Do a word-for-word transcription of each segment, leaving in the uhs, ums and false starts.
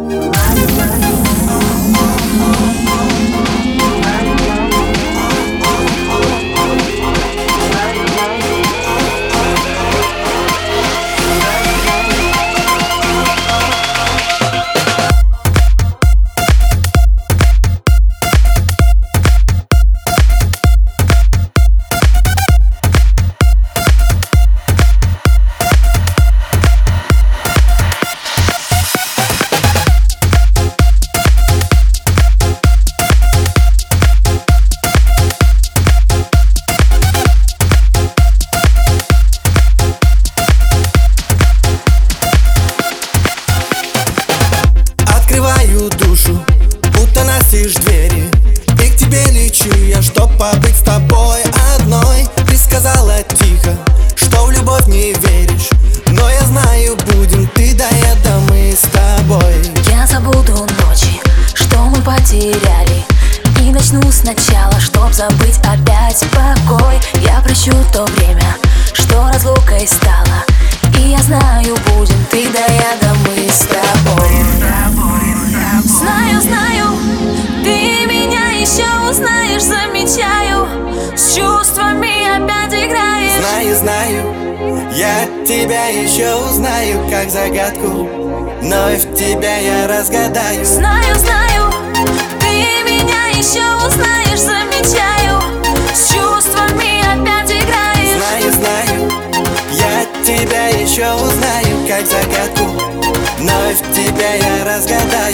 Душу, будто настежь двери, и к тебе лечу я, чтоб побыть с тобой одной. Ты сказала тихо, что в любовь не веришь, но я знаю, будем ты да я, да мы с тобой. Я забуду ночи, что мы потеряли, и начну сначала, чтоб забыть опять покой. Я прощу то время, что разлукой стало, и я знаю, будем ты да я, да мы с тобой. Знаю, знаю, ты меня еще узнаешь, замечаю, с чувствами опять играешь. Знаю, знаю, я тебя еще узнаю, как загадку, но и в тебя я разгадаю. Знаю, знаю, ты меня еще узнаешь, замечаю, с чувствами опять играешь. Знаю, знаю, я тебя еще узнаю, как загадку, но и в тебя я разгадаю.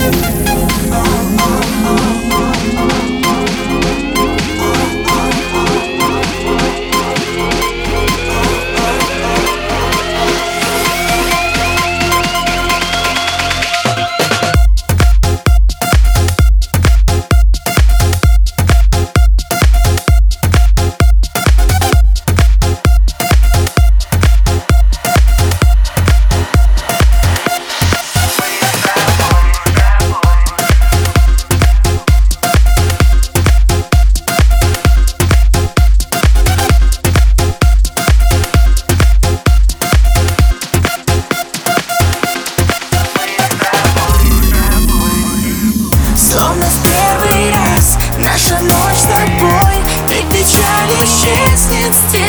Словно в первый раз наша ночь с тобой, и печаль исчезнет с